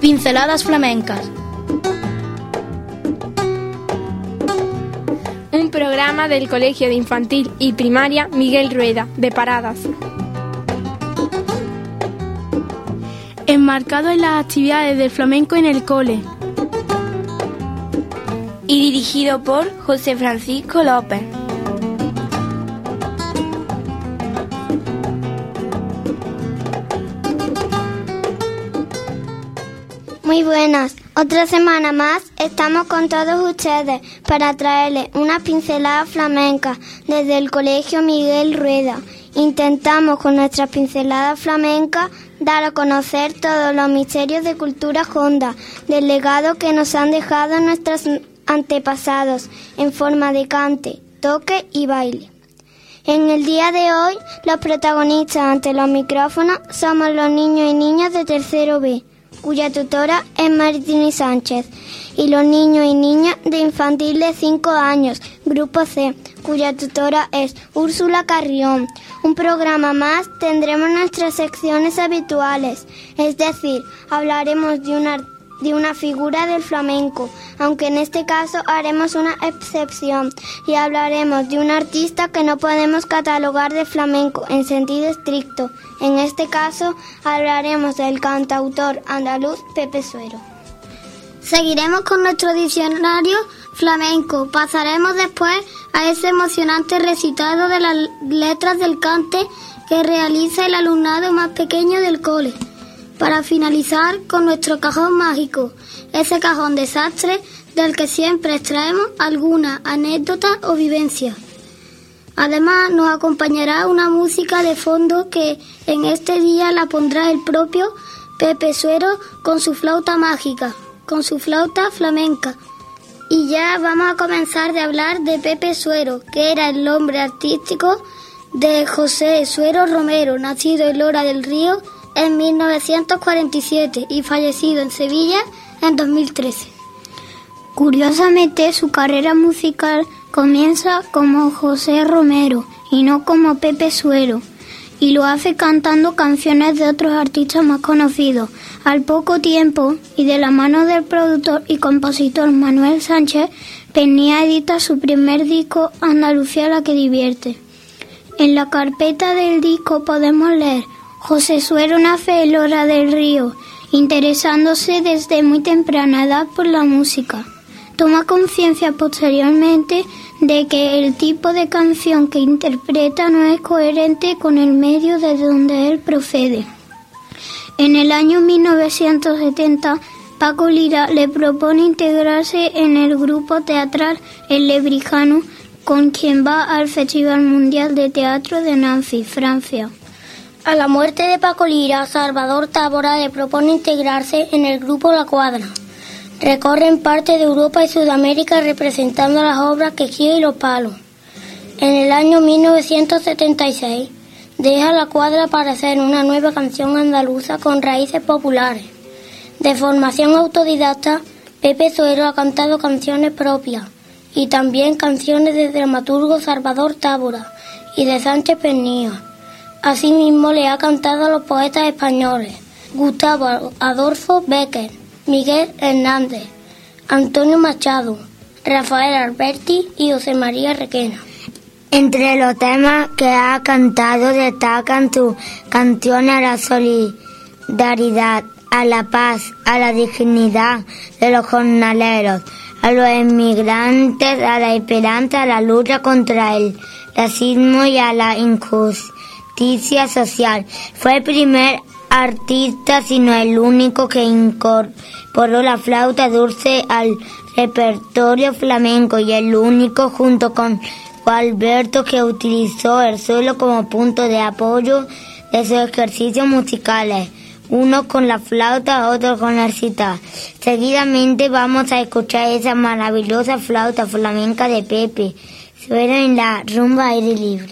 Pinceladas flamencas. Un programa del Colegio de Infantil y Primaria Miguel Rueda, de Paradas. Enmarcado en las actividades del flamenco en el cole. Y dirigido por José Francisco López. Muy buenas, otra semana más estamos con todos ustedes para traerles una pincelada flamenca desde el Colegio Miguel Rueda. Intentamos con nuestras pinceladas flamencas dar a conocer todos los misterios de cultura honda, del legado que nos han dejado nuestros antepasados en forma de cante, toque y baile. En el día de hoy, los protagonistas ante los micrófonos somos los niños y niñas de tercero B, cuya tutora es Maritini Sánchez, y los niños y niñas de infantil de 5 años, grupo C, cuya tutora es Úrsula Carrión. Un programa más tendremos nuestras secciones habituales, es decir, hablaremos de una figura del flamenco, aunque en este caso haremos una excepción y hablaremos de un artista que no podemos catalogar de flamenco en sentido estricto. En este caso hablaremos del cantautor andaluz Pepe Suero. Seguiremos con nuestro diccionario flamenco. Pasaremos después a ese emocionante recitado de las letras del cante que realiza el alumnado más pequeño del cole. Para finalizar con nuestro cajón mágico, ese cajón desastre del que siempre extraemos alguna anécdota o vivencia. Además nos acompañará una música de fondo que en este día la pondrá el propio Pepe Suero con su flauta mágica, con su flauta flamenca. Y ya vamos a comenzar de hablar de Pepe Suero, que era el nombre artístico de José Suero Romero, nacido en Lora del Río en 1947 y fallecido en Sevilla en 2013. Curiosamente, su carrera musical comienza como José Romero y no como Pepe Suero, y lo hace cantando canciones de otros artistas más conocidos. Al poco tiempo, y de la mano del productor y compositor Manuel Sánchez, Pernía edita su primer disco, Andalucía la que divierte. En la carpeta del disco podemos leer: José Suero nace en Lora del Río, interesándose desde muy temprana edad por la música. Toma conciencia posteriormente de que el tipo de canción que interpreta no es coherente con el medio de donde él procede. En el año 1970, Paco Lira le propone integrarse en el grupo teatral El Lebrijano, con quien va al Festival Mundial de Teatro de Nancy, Francia. A la muerte de Paco Lira, Salvador Tábora le propone integrarse en el grupo La Cuadra. Recorren parte de Europa y Sudamérica representando las obras Quejío y Los Palos. En el año 1976 deja La Cuadra para hacer una nueva canción andaluza con raíces populares. De formación autodidacta, Pepe Suero ha cantado canciones propias y también canciones del dramaturgo Salvador Tábora y de Sánchez Pernía. Asimismo le ha cantado a los poetas españoles Gustavo Adolfo Bécquer, Miguel Hernández, Antonio Machado, Rafael Alberti y José María Requena. Entre los temas que ha cantado destacan sus canciones a la solidaridad, a la paz, a la dignidad de los jornaleros, a los inmigrantes, a la esperanza, a la lucha contra el racismo y a la injusticia social. Fue el primer artista, sino el único, que incorporó la flauta dulce al repertorio flamenco y el único, junto con Gualberto, que utilizó el suelo como punto de apoyo de sus ejercicios musicales, uno con la flauta, otro con la citar. Seguidamente vamos a escuchar esa maravillosa flauta flamenca de Pepe Suero en la rumba Aire Libre.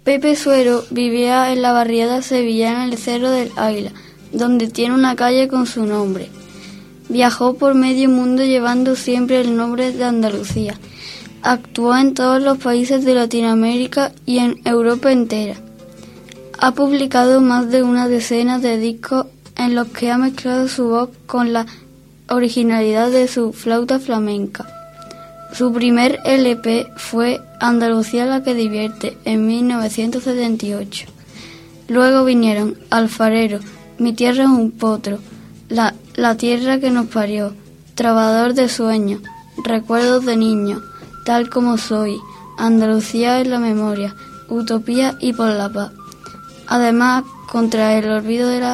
Pepe Suero vivía en la barriada sevillana El Cerro del Águila, donde tiene una calle con su nombre. Viajó por medio mundo llevando siempre el nombre de Andalucía. Actuó en todos los países de Latinoamérica y en Europa entera. Ha publicado más de una decena de discos en los que ha mezclado su voz con la originalidad de su flauta flamenca. Su primer LP fue Andalucía la que divierte, en 1978. Luego vinieron Alfarero, Mi tierra es un potro, La tierra que nos parió, Trovador de sueños, Recuerdos de niño, Tal como soy, Andalucía en la memoria, Utopía y Por la paz. Además, contra el olvido de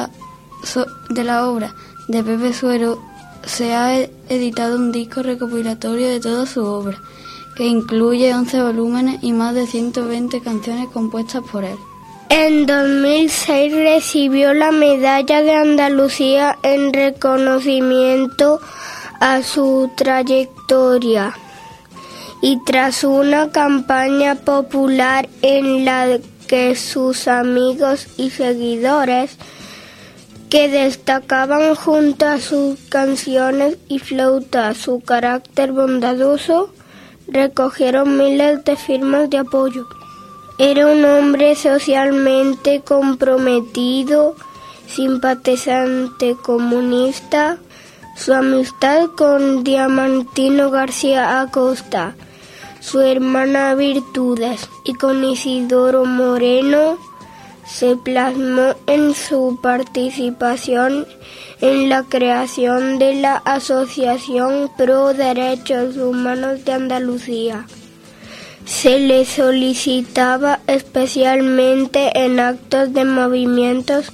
la obra de Pepe Suero, se ha editado un disco recopilatorio de toda su obra, que incluye 11 volúmenes y más de 120 canciones compuestas por él. En 2006 recibió la Medalla de Andalucía en reconocimiento a su trayectoria y tras una campaña popular en la que sus amigos y seguidores que destacaban junto a sus canciones y flauta su carácter bondadoso, recogieron miles de firmas de apoyo. Era un hombre socialmente comprometido, simpatizante comunista. Su amistad con Diamantino García Acosta, su hermana Virtudes y con Isidoro Moreno se plasmó en su participación en la creación de la Asociación Pro Derechos Humanos de Andalucía. Se le solicitaba especialmente en actos de movimientos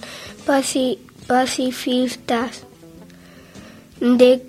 pacifistas, de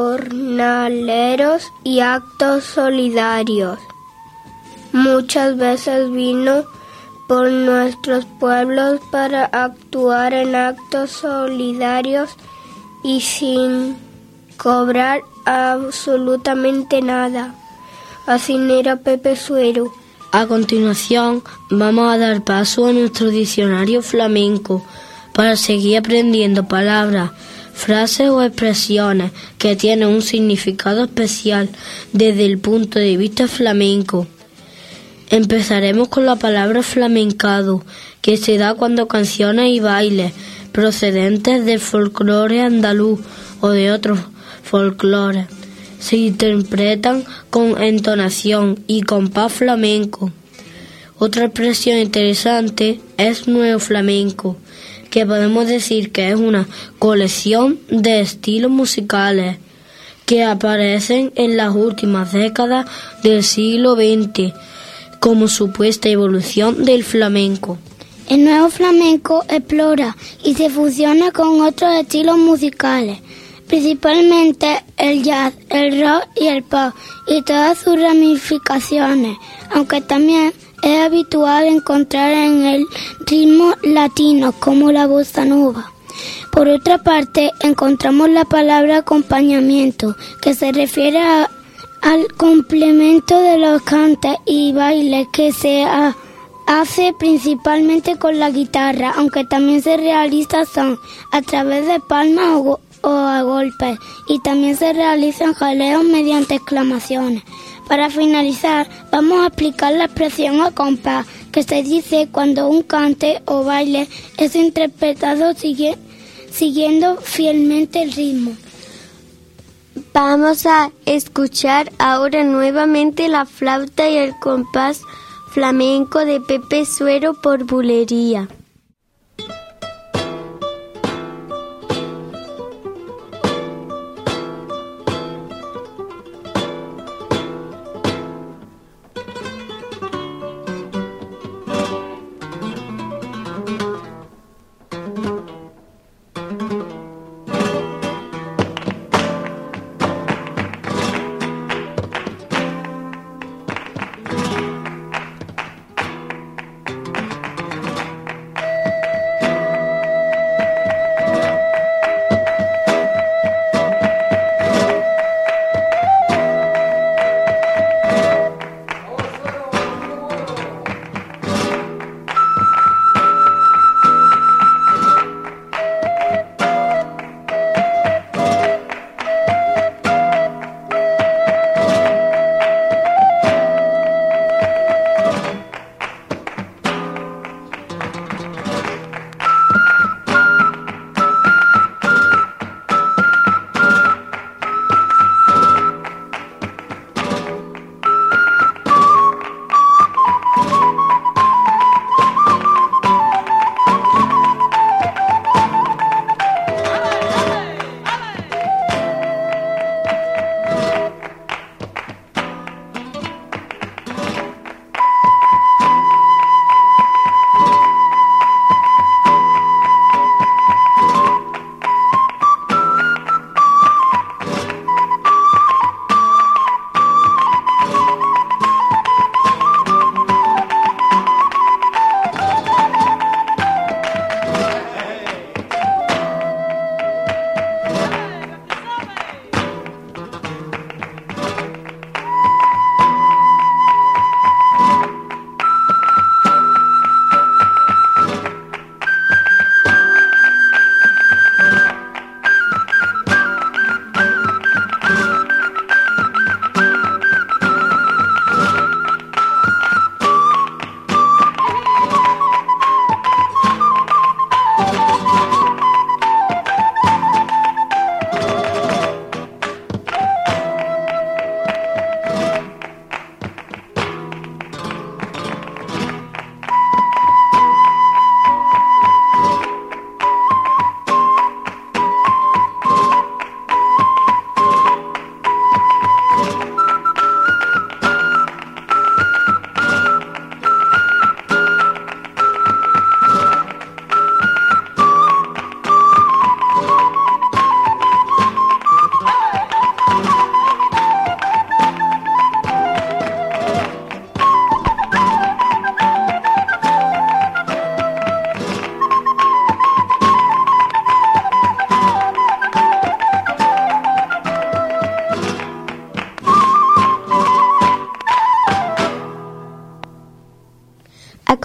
jornaleros y actos solidarios. Muchas veces vino por nuestros pueblos para actuar en actos solidarios y sin cobrar absolutamente nada. Así era Pepe Suero. A continuación vamos a dar paso a nuestro diccionario flamenco para seguir aprendiendo palabras, frases o expresiones que tienen un significado especial desde el punto de vista flamenco. Empezaremos con la palabra flamencado, que se da cuando canciones y bailes procedentes del folclore andaluz o de otros folclores se interpretan con entonación y compás flamenco. Otra expresión interesante es nuevo flamenco, que podemos decir que es una colección de estilos musicales que aparecen en las últimas décadas del siglo XX como supuesta evolución del flamenco. El nuevo flamenco explora y se fusiona con otros estilos musicales, principalmente el jazz, el rock y el pop y todas sus ramificaciones, aunque también es habitual encontrar en el ritmo latino como la bossa nova. Por otra parte, encontramos la palabra acompañamiento, que se refiere al complemento de los cantes y bailes que se hace principalmente con la guitarra, aunque también se realiza a través de palmas o a golpes, y también se realizan jaleos mediante exclamaciones. Para finalizar, vamos a explicar la expresión a compás, que se dice cuando un cante o baile es interpretado siguiendo fielmente el ritmo. Vamos a escuchar ahora nuevamente la flauta y el compás flamenco de Pepe Suero por Bulería.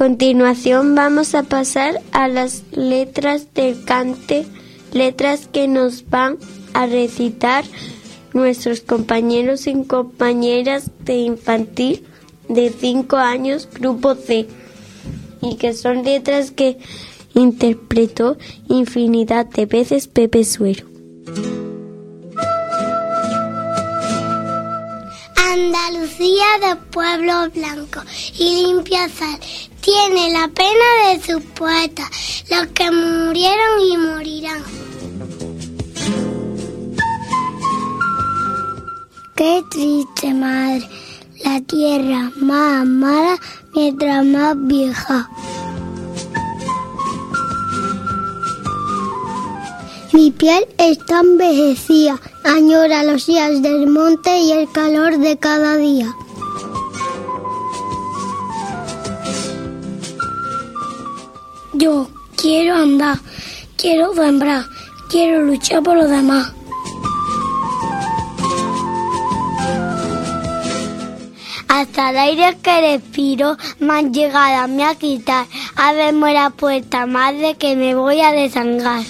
continuación vamos a pasar a las letras del cante, letras que nos van a recitar nuestros compañeros y compañeras de infantil de 5 años, grupo C, y que son letras que interpretó infinidad de veces Pepe Suero. Andalucía de pueblo blanco y limpia sal, tiene la pena de sus poetas, los que murieron y morirán. Qué triste, madre, la tierra más amada mientras más vieja. Mi piel está envejecida, añora los días del monte y el calor de cada día. Yo quiero andar, quiero sembrar, quiero luchar por los demás. Hasta el aire que respiro me han llegado a mí a quitar. Abrirme la puerta, madre, que me voy a desangrar.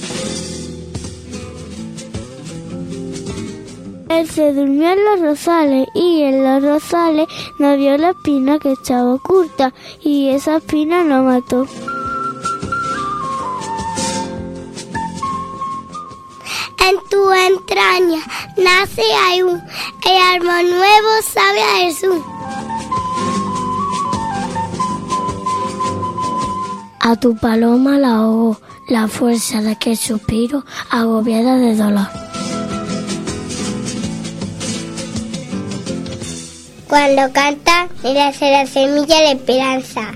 Él se durmió en los rosales y en los rosales no vio la espina que estaba oculta y esa espina lo mató. En tu entraña nace aún, el árbol nuevo sabe a Jesús. A tu paloma la ahogó la fuerza de aquel suspiro agobiada de dolor. Cuando canta, mira hacia la semilla de esperanza.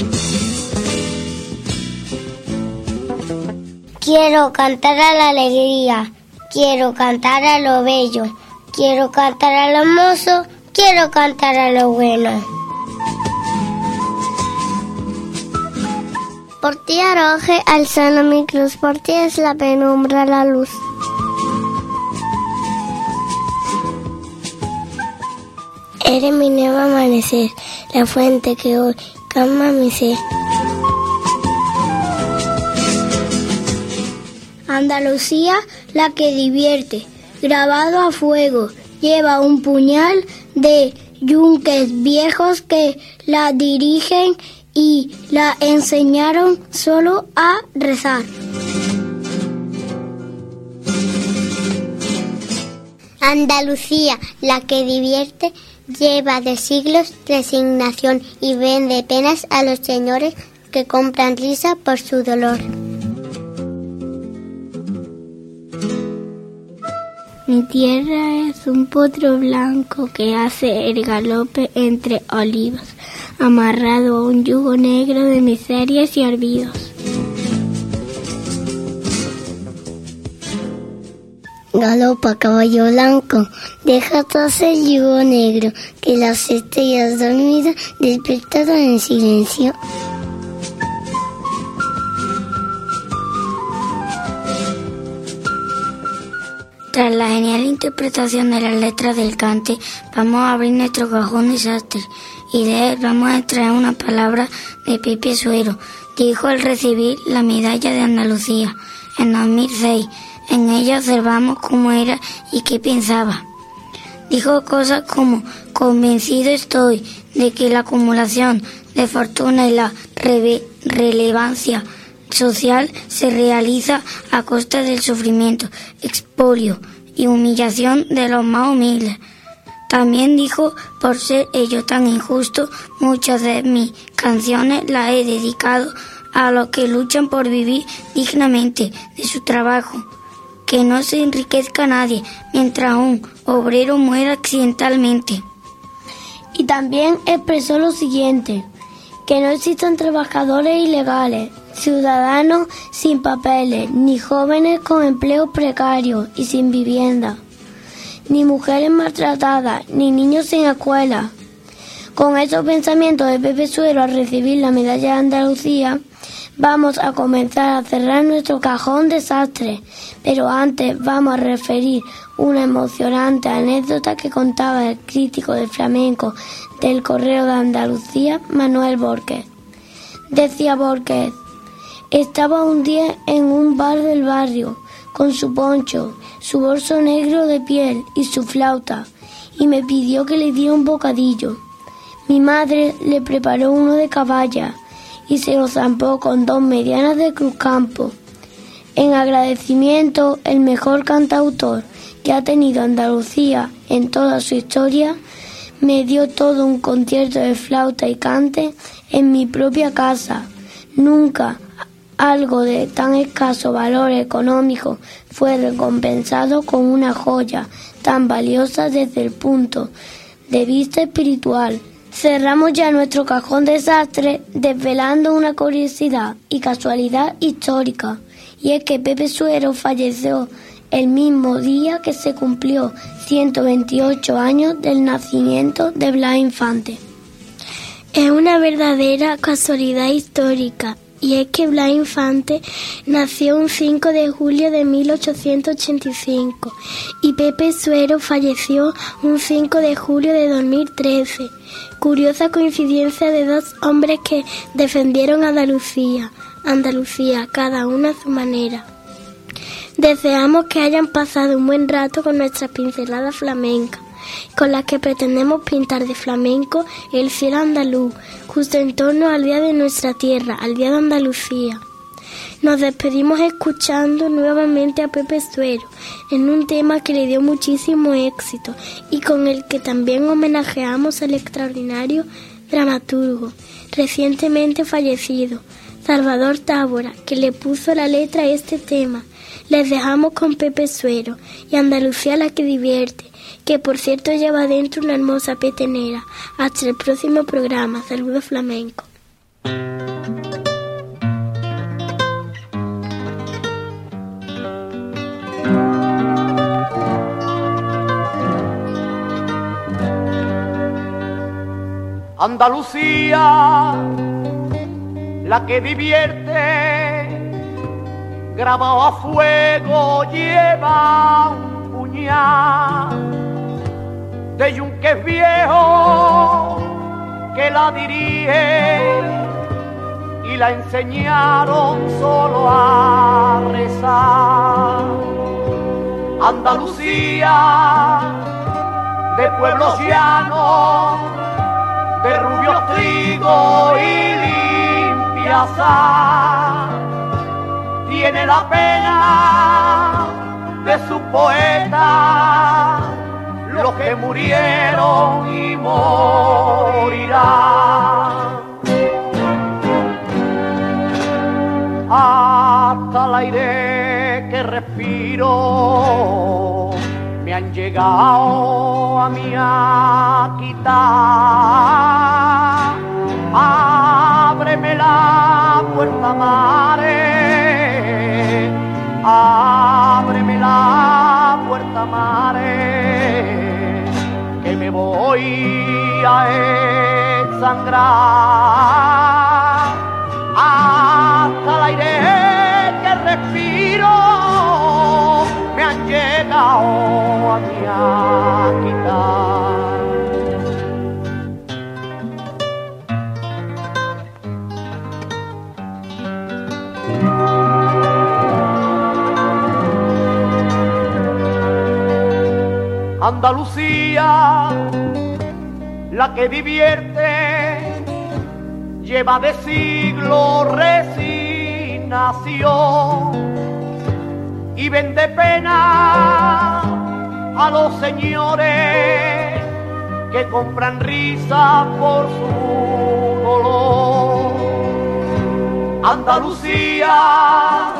Quiero cantar a la alegría, quiero cantar a lo bello, quiero cantar a lo hermoso, quiero cantar a lo bueno. Por ti arroje al seno mi cruz, por ti es la penumbra la luz. Eres mi nuevo amanecer, la fuente que hoy calma mi ser. Andalucía, la que divierte, grabado a fuego, lleva un puñal de yunques viejos que la dirigen y la enseñaron solo a rezar. Andalucía, la que divierte, lleva de siglos resignación y vende penas a los señores que compran risa por su dolor. Mi tierra es un potro blanco que hace el galope entre olivos, amarrado a un yugo negro de miserias y olvidos. Galopa, caballo blanco, deja atrás el yugo negro, que las estrellas dormidas despertaron en silencio. Tras la genial interpretación de las letras del cante, vamos a abrir nuestro cajón de sastre y de él vamos a extraer una palabra de Pepe Suero. Dijo al recibir la medalla de Andalucía en 2006. En ella observamos cómo era y qué pensaba. Dijo cosas como: convencido estoy de que la acumulación de fortuna y la relevancia social se realiza a costa del sufrimiento, expolio y humillación de los más humildes. También dijo: por ser ello tan injusto, muchas de mis canciones las he dedicado a los que luchan por vivir dignamente de su trabajo. Que no se enriquezca nadie mientras un obrero muera accidentalmente. Y también expresó lo siguiente: que no existan trabajadores ilegales, ciudadanos sin papeles, ni jóvenes con empleo precario y sin vivienda, ni mujeres maltratadas, ni niños sin escuela. Con esos pensamientos de Pepe Suero al recibir la medalla de Andalucía, vamos a comenzar a cerrar nuestro cajón de sastre, pero antes vamos a referir una emocionante anécdota que contaba el crítico de flamenco del Correo de Andalucía, Manuel Borges. decía Borges. Estaba un día en un bar del barrio, con su poncho, su bolso negro de piel y su flauta, y me pidió que le diera un bocadillo. Mi madre le preparó uno de caballa y se lo zampó con 2 medianas de Cruzcampo. En agradecimiento, el mejor cantautor que ha tenido Andalucía en toda su historia me dio todo un concierto de flauta y cante en mi propia casa. Nunca algo de tan escaso valor económico fue recompensado con una joya tan valiosa desde el punto de vista espiritual. Cerramos ya nuestro cajón desastre desvelando una curiosidad y casualidad histórica, y es que Pepe Suero falleció el mismo día que se cumplió 128 años del nacimiento de Blas Infante. Es una verdadera casualidad histórica, y es que Blas Infante nació un 5 de julio de 1885 y Pepe Suero falleció un 5 de julio de 2013. Curiosa coincidencia de 2 hombres que defendieron a Andalucía, cada uno a su manera. Deseamos que hayan pasado un buen rato con nuestras pinceladas flamencas, con las que pretendemos pintar de flamenco el cielo andaluz, justo en torno al día de nuestra tierra, al día de Andalucía. Nos despedimos escuchando nuevamente a Pepe Suero en un tema que le dio muchísimo éxito y con el que también homenajeamos al extraordinario dramaturgo recientemente fallecido, Salvador Tábora, que le puso la letra a este tema. Les dejamos con Pepe Suero y Andalucía la que divierte, que por cierto lleva dentro una hermosa petenera. Hasta el próximo programa. Saludos flamenco. Andalucía, la que divierte, grabado a fuego lleva un puñal de yunques viejos que la dirige y la enseñaron solo a rezar. Andalucía, de pueblos llanos, de rubios trigo y limpia sal, tiene la pena de sus poetas, los que murieron y morirán. Hasta el aire que respiro me han llegado a mí a quitar. Ábreme la puerta, mare, ábreme la puerta, mare, que me voy a ensangrar. Hasta el aire que respiro me han llegado a mí a quitar. Andalucía, la que divierte, lleva de siglo resignación y vende pena a los señores que compran risa por su dolor. Andalucía,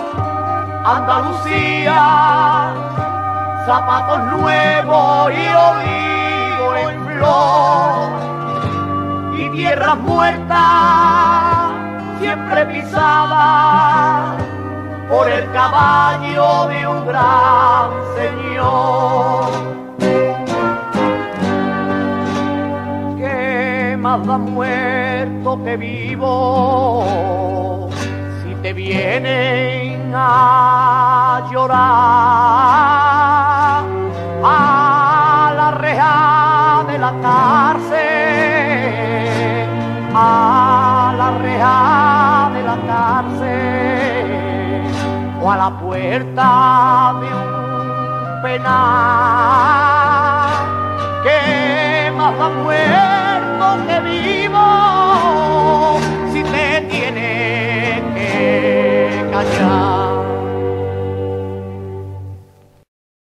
Andalucía, zapatos nuevos y olivo en flor, y tierras muertas siempre pisadas por el caballo de un gran señor. ¿Qué más da muerto que vivo si te vienen a llorar? A la reja de la cárcel, a la reja puerta de un penal que más ha muerto que vivo.